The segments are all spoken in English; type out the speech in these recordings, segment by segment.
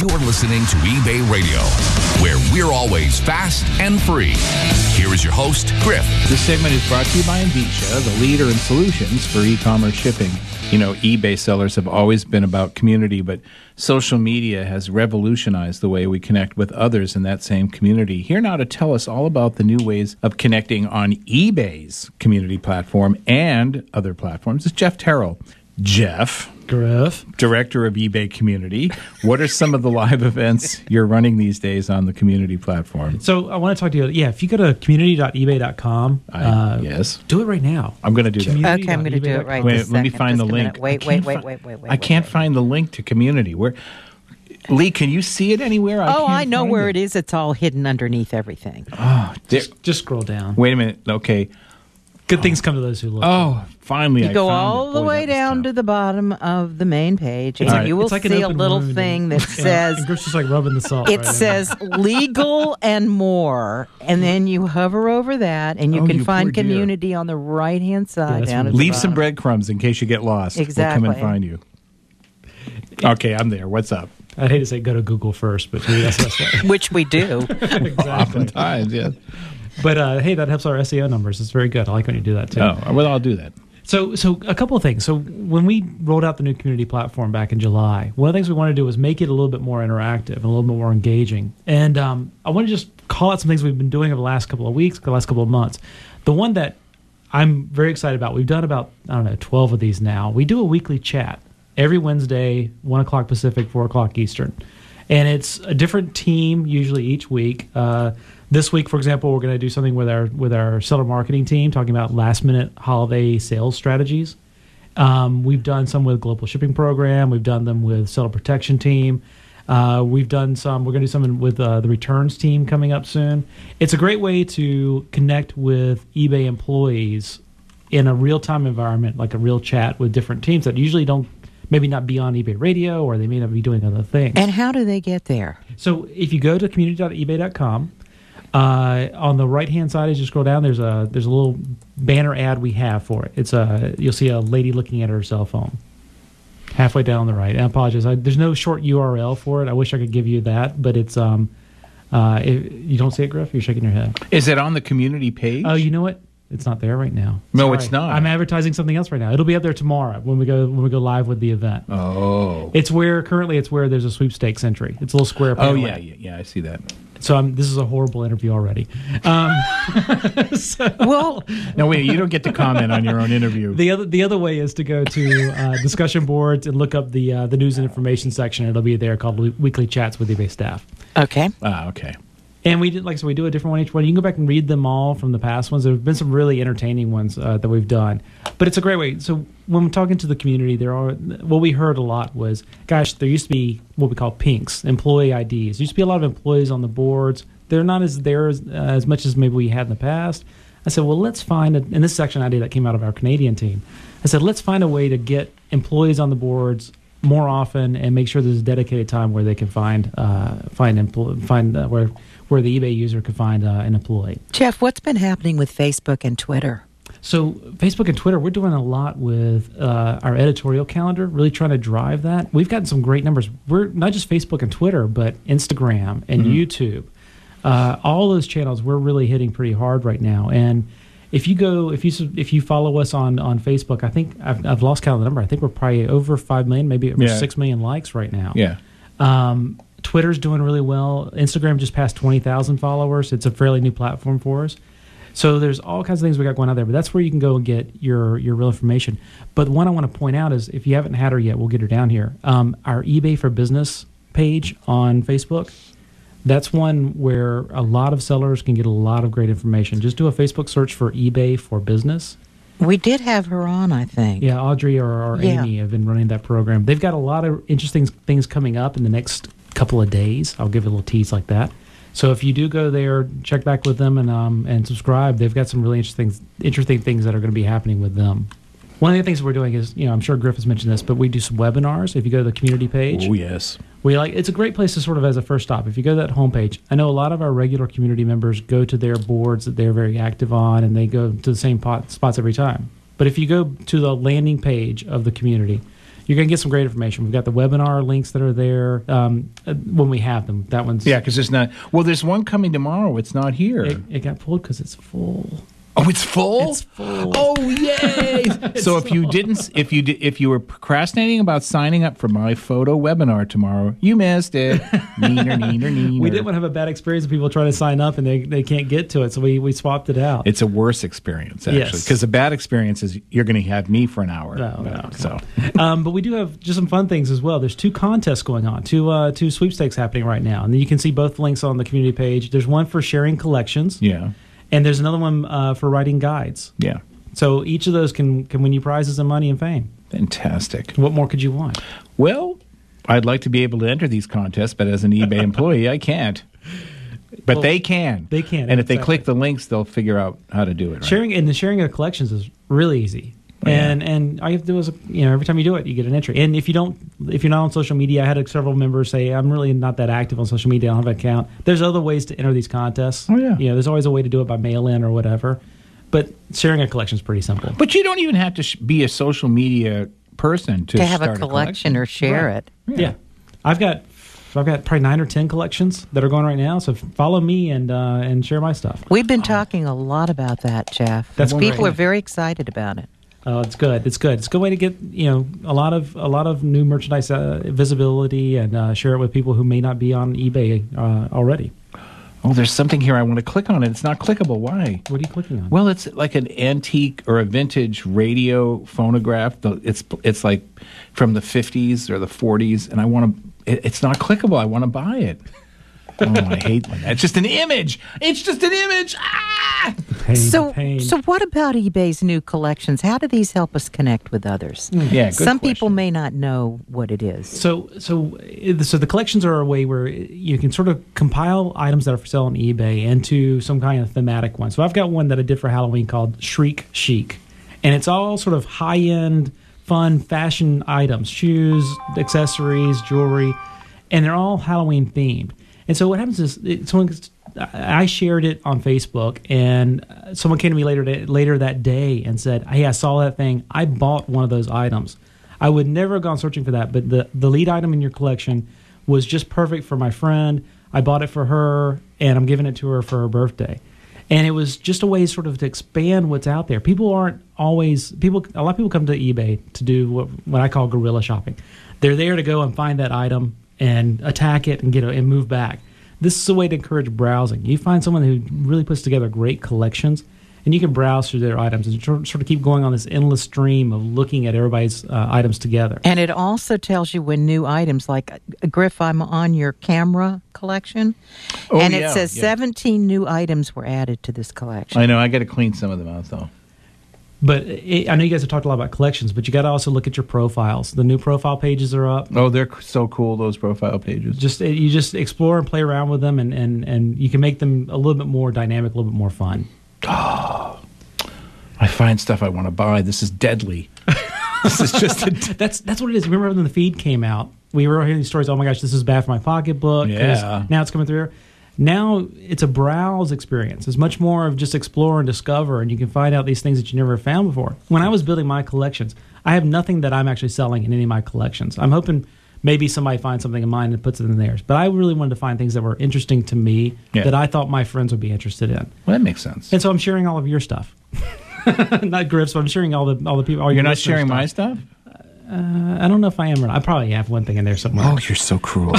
You're listening to eBay Radio, where we're always fast and free. Here is your host, Griff. This segment is brought to you by Envicia, the leader in solutions for e-commerce shipping. You know, eBay sellers have always been about community, but social media has revolutionized the way we connect with others in that same community. Here now to tell us all about the new ways of connecting on eBay's community platform and other platforms is Jeff Terrell. Jeff, Griff, Director of eBay Community. What are some of the live events you're running these days on the community platform? So I want to talk to you. Yeah, if you go to community.ebay.com, yes, do it right now. I'm going to do that. Okay, I'm going to do it right. Wait, let me find the link. Wait. I can't find the link to community. Where? Lee, can you see it anywhere? I know where it is. It's all hidden underneath everything. Oh, just scroll down. Wait a minute. Okay. Good things come to those who look. Oh, finally! You go all the way down to the bottom of the main page, and you will see a little thing that says. And Griff's just like rubbing the salt. It says legal and more, and then you hover over that, and you can find community on the right-hand side. Down at the Leave bottom. some breadcrumbs in case you get lost. Exactly. We'll come and find you. Okay, I'm there. What's up? I'd hate to say go to Google first, but maybe that's the best way. Which we do. Exactly. Oftentimes, yes. But hey, that helps our SEO numbers. It's very good. I like when you do that too. Oh, well, I'll do that. So a couple of things. So when we rolled out the new community platform back in July, one of the things we wanted to do was make it a little bit more interactive and a little bit more engaging. And I want to just call out some things we've been doing over the last couple of weeks, the last couple of months. The one that I'm very excited about, we've done about, 12 of these now. We do a weekly chat every Wednesday, 1 o'clock Pacific, 4 o'clock Eastern. And it's a different team usually each week. This week, for example, we're going to do something with our seller marketing team, talking about last-minute holiday sales strategies. We've done some with Global Shipping Program. We've done them with Seller Protection Team. We've done some. We're going to do something with the returns team coming up soon. It's a great way to connect with eBay employees in a real-time environment, like a real chat with different teams that usually don't maybe not be on eBay Radio, or they may not be doing other things. And how do they get there? So if you go to community.ebay.com, on the right-hand side, as you scroll down, there's a little banner ad we have for it. It's you'll see a lady looking at her cell phone halfway down on the right. I apologize. There's no short URL for it. I wish I could give you that, but it's you don't see it, Griff? You're shaking your head. Is it on the community page? Oh, you know what? It's not there right now. No, Sorry. it's not. I'm advertising something else right now. It'll be up there tomorrow when we go live with the event. Oh, it's where there's a sweepstakes entry. It's a little square panel. Oh yeah, I see that. So this is a horrible interview already. Well, no, wait, you don't get to comment on your own interview. The other way is to go to discussion boards and look up the news and information section. It'll be there called Weekly Chats with eBay Staff. Okay. Okay. And we did, we do a different one each one. You can go back and read them all from the past ones. There have been some really entertaining ones that we've done. But it's a great way. So when we're talking to the community, what we heard a lot was, gosh, there used to be what we call pinks, employee IDs. There used to be a lot of employees on the boards. They're not as much as maybe we had in the past. I said, well, let's find, and this is actually an idea that came out of our Canadian team. I said, let's find a way to get employees on the boards more often and make sure there's a dedicated time where they can find where the eBay user could find an employee. Jeff, what's been happening with Facebook and Twitter? So Facebook and Twitter, we're doing a lot with our editorial calendar, really trying to drive that. We've gotten some great numbers. We're not just Facebook and Twitter, but Instagram and YouTube. All those channels we're really hitting pretty hard right now. And if you follow us on Facebook, I think I've lost count of the number. I think we're probably over 5 million, maybe over 6 million likes right now. Yeah. Twitter's doing really well. Instagram just passed 20,000 followers. It's a fairly new platform for us. So there's all kinds of things we got going on there, but that's where you can go and get your real information. But the one I want to point out is, if you haven't had her yet, we'll get her down here. Our eBay for Business page on Facebook, that's one where a lot of sellers can get a lot of great information. Just do a Facebook search for eBay for Business. We did have her on, I think. Yeah, Audrey or Amy have been running that program. They've got a lot of interesting things coming up in the next couple of days. I'll give you a little tease like that. So if you do go there, check back with them and subscribe. They've got some really interesting things that are going to be happening with them. One of the things we're doing is, I'm sure Griff has mentioned this, but we do some webinars. If you go to the community page, oh yes, it's a great place to sort of as a first stop. If you go to that homepage, I know a lot of our regular community members go to their boards that they're very active on, and they go to the same spots every time. But if you go to the landing page of the community, you're going to get some great information. We've got the webinar links that are there when we have them. That one's because it's not. Well, there's one coming tomorrow. It's not here. It got pulled because it's full. Oh, it's full. It's full. Oh, yay! So if you were procrastinating about signing up for my photo webinar tomorrow, you missed it. Neener. We didn't want to have a bad experience of people trying to sign up and they can't get to it, so we swapped it out. It's a worse experience, actually, because the bad experience is you're going to have me for an hour. No. So, but we do have just some fun things as well. There's 2 contests going on, two sweepstakes happening right now, and then you can see both links on the community page. There's one for sharing collections. Yeah. And there's another one for writing guides. Yeah. So each of those can win you prizes and money and fame. Fantastic. What more could you want? Well, I'd like to be able to enter these contests, but as an eBay employee, I can't. But they can. They can. And if they click the links, they'll figure out how to do it. Right? The sharing of collections is really easy. And all you have to do is, every time you do it, you get an entry. And if you're not on social media, I had several members say, I'm really not that active on social media, I don't have an account. There's other ways to enter these contests. Oh, yeah. There's always a way to do it by mail-in or whatever. But sharing a collection is pretty simple. But you don't even have to be a social media person to have start a collection or share it. Yeah. I've got probably 9 or 10 collections that are going right now. So follow me and share my stuff. We've been talking a lot about that, Jeff. People are very excited about it. Oh, it's good. It's good. It's a good way to get a lot of new merchandise visibility and share it with people who may not be on eBay already. Oh, there's something here I want to click on, and it's not clickable. Why? What are you clicking on? Well, it's like an antique or a vintage radio phonograph. It's like from the 50s or the 40s, and I want to. It's not clickable. I want to buy it. Oh, I hate when it's just an image. It's just an image. Ah! The pain. So what about eBay's new collections? How do these help us connect with others? Yeah, good Some question. people may not know what it is. So the collections are a way where you can sort of compile items that are for sale on eBay into some kind of thematic one. So I've got one that I did for Halloween called Shriek Chic, and it's all sort of high-end, fun fashion items, shoes, accessories, jewelry, and they're all Halloween themed. And so what happens is I shared it on Facebook, and someone came to me later that day and said, hey, I saw that thing. I bought one of those items. I would never have gone searching for that, but the lead item in your collection was just perfect for my friend. I bought it for her, and I'm giving it to her for her birthday. And it was just a way sort of to expand what's out there. A lot of people come to eBay to do what I call guerrilla shopping. They're there to go and find that item and attack it and and move back. This is a way to encourage browsing. You find someone who really puts together great collections, and you can browse through their items and sort of keep going on this endless stream of looking at everybody's items together. And it also tells you when new items, like Griff, I'm on your camera collection, and it says 17 new items were added to this collection. I know. I got to clean some of them out, though. But I know you guys have talked a lot about collections, but you got to also look at your profiles. The new profile pages are up. Oh, they're so cool, those profile pages. You just explore and play around with them, and you can make them a little bit more dynamic, a little bit more fun. Oh, I find stuff I want to buy. This is deadly. This is just that's what it is. Remember when the feed came out? We were hearing these stories. Oh my gosh, this is bad for my pocketbook. Yeah. Now it's coming through. Now it's a browse experience. It's much more of just explore and discover, and you can find out these things that you never found before. When I was building my collections, I have nothing that I'm actually selling in any of my collections. I'm hoping maybe somebody finds something in mine and puts it in theirs. But I really wanted to find things that were interesting to me that I thought my friends would be interested in. Well, that makes sense. And so I'm sharing all of your stuff. Not Griff's, but I'm sharing all the people. You're not sharing my stuff? I don't know if I am or not. I probably have one thing in there somewhere. Oh, you're so cruel.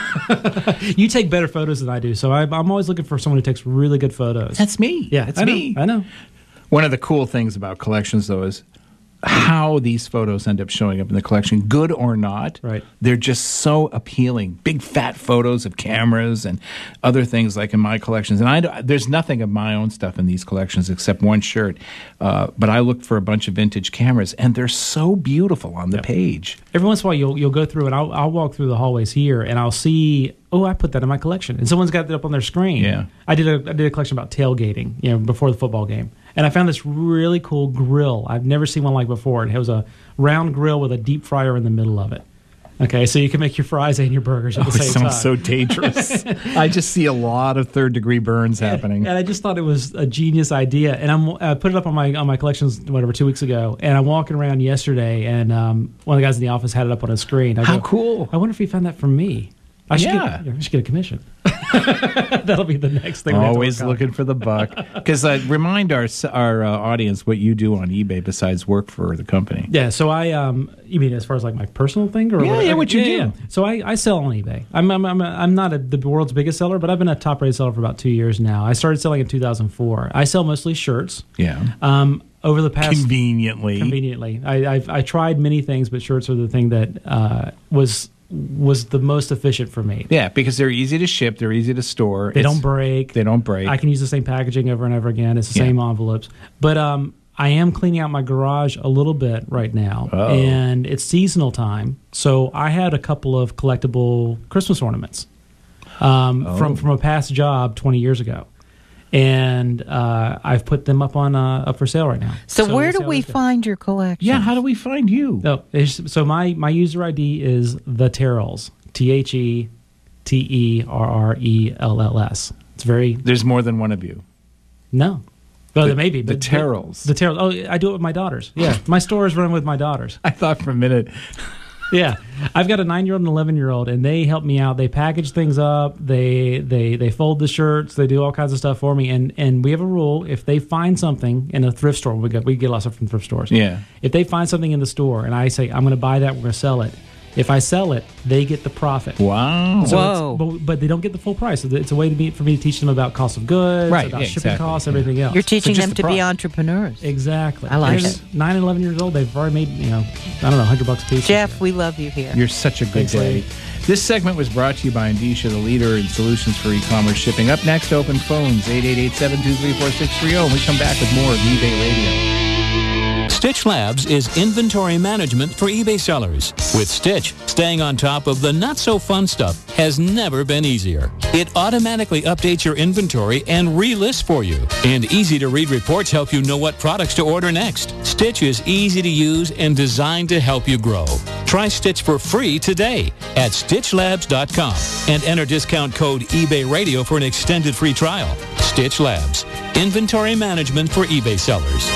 You take better photos than I do, so I'm always looking for someone who takes really good photos. That's me. Yeah, that's me. I know. One of the cool things about collections, though, is how these photos end up showing up in the collection, good or not. Right. They're just so appealing. Big fat photos of cameras and other things like in my collections. And there's nothing of my own stuff in these collections except one shirt. But I looked for a bunch of vintage cameras, and they're so beautiful on the page. Every once in a while, you'll go through, and I'll walk through the hallways here, and I'll see, oh, I put that in my collection, and someone's got that up on their screen. Yeah. I did a collection about tailgating, before the football game. And I found this really cool grill. I've never seen one like before. It was a round grill with a deep fryer in the middle of it. Okay, so you can make your fries and your burgers at the same time. It sounds so dangerous. I just see a lot of third-degree burns happening. And I just thought it was a genius idea. And I put it up on my collections, 2 weeks ago. And I'm walking around yesterday, and one of the guys in the office had it up on a screen. How cool! I wonder if he found that from me. I should get a commission. That'll be the next thing. Always looking for the buck. Because remind our audience what you do on eBay besides work for the company. Yeah, so you mean as far as like my personal thing, or what you do? Yeah. So I sell on eBay. I'm not the world's biggest seller, but I've been a top rated seller for about 2 years now. I started selling in 2004. I sell mostly shirts. Yeah. Over the past conveniently, I tried many things, but shirts are the thing that was the most efficient for me. Yeah, because they're easy to ship, they're easy to store. They don't break. I can use the same packaging over and over again. It's the same envelopes. But I am cleaning out my garage a little bit right now, and it's seasonal time. So I had a couple of collectible Christmas ornaments from a past job 20 years ago. And I've put them up for sale right now. So where do we find your collection? Yeah, how do we find you? So my user ID is the Terrells, TheTerrells. It's very. There's more than one of you. No, well there may be. The Terrells. The Terrells. Oh, I do it with my daughters. Yeah, my store is run with my daughters. I thought for a minute. Yeah, I've got a 9-year-old and 11-year-old, and they help me out. They package things up. They fold the shirts. They do all kinds of stuff for me. And we have a rule: if they find something in a thrift store, we get a lot of stuff from thrift stores. Yeah. If they find something in the store, and I say I'm going to buy that, we're going to sell it. If I sell it, they get the profit. Wow. So but they don't get the full price. It's a way for me to teach them about cost of goods, about shipping costs, everything else. You're teaching them to be entrepreneurs. Exactly. I like it. 9 and 11 years old, they've already made, $100 a piece. Jeff, we love you here. You're such a good day. This segment was brought to you by Endicia, the leader in solutions for e-commerce shipping. Up next, open phones, 888-723-4630. We come back with more of eBay Radio. Stitch Labs is inventory management for eBay sellers. With Stitch, staying on top of the not-so-fun stuff has never been easier. It automatically updates your inventory and relists for you. And easy-to-read reports help you know what products to order next. Stitch is easy to use and designed to help you grow. Try Stitch for free today at StitchLabs.com and enter discount code eBay Radio for an extended free trial. Stitch Labs, inventory management for eBay sellers.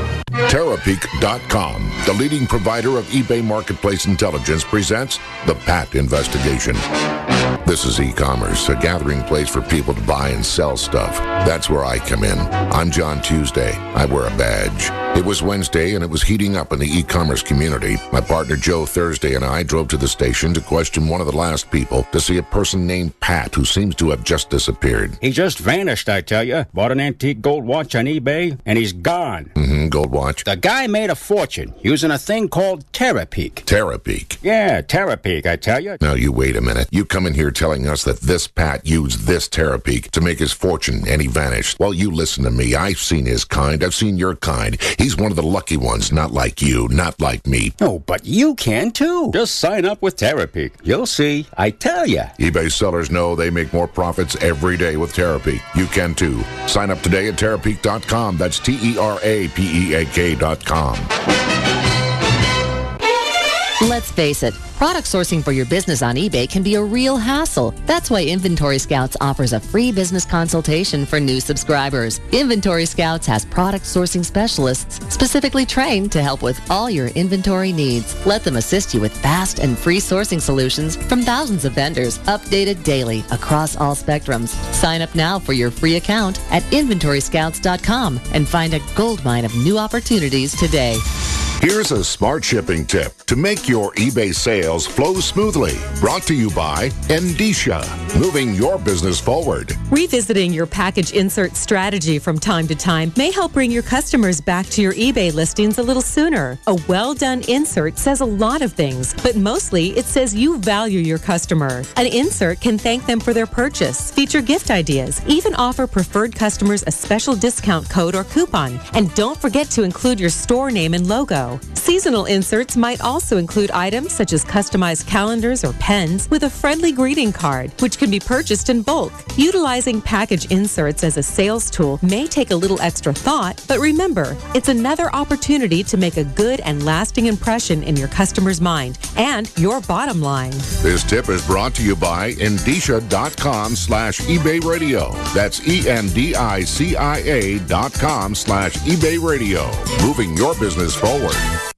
Terapeak.com, the leading provider of eBay marketplace intelligence, presents the Pat Investigation. This is e-commerce, a gathering place for people to buy and sell stuff. That's where I come in. I'm John Tuesday. I wear a badge. It was Wednesday, and it was heating up in the e-commerce community. My partner Joe Thursday and I drove to the station to question one of the last people to see a person named Pat who seems to have just disappeared. He just vanished, I tell you. Bought an antique gold watch on eBay, and he's gone. Gold watch. The guy made a fortune using a thing called Terapeak. Terapeak? Yeah, Terapeak, I tell you. Now, you wait a minute. You come in here telling us that this Pat used this Terapeak to make his fortune, and he vanished. Well, you listen to me. I've seen his kind. I've seen your kind. He's one of the lucky ones, not like you, not like me. Oh, but you can, too. Just sign up with Terapeak. You'll see. I tell you. eBay sellers know they make more profits every day with Terapeak. You can, too. Sign up today at Terapeak.com. That's TERAPEAK.com. Let's face it, product sourcing for your business on eBay can be a real hassle. That's why Inventory Scouts offers a free business consultation for new subscribers. Inventory Scouts has product sourcing specialists specifically trained to help with all your inventory needs. Let them assist you with fast and free sourcing solutions from thousands of vendors, updated daily across all spectrums. Sign up now for your free account at InventoryScouts.com and find a goldmine of new opportunities today. Here's a smart shipping tip to make your eBay sales flow smoothly. Brought to you by Endicia, moving your business forward. Revisiting your package insert strategy from time to time may help bring your customers back to your eBay listings a little sooner. A well-done insert says a lot of things, but mostly it says you value your customer. An insert can thank them for their purchase, feature gift ideas, even offer preferred customers a special discount code or coupon. And don't forget to include your store name and logo. Seasonal inserts might also include items such as customized calendars or pens with a friendly greeting card, which can be purchased in bulk. Utilizing package inserts as a sales tool may take a little extra thought, but remember, it's another opportunity to make a good and lasting impression in your customer's mind and your bottom line. This tip is brought to you by Endicia.com/eBay Radio. That's ENDICIA.com/eBay Radio. Moving your business forward.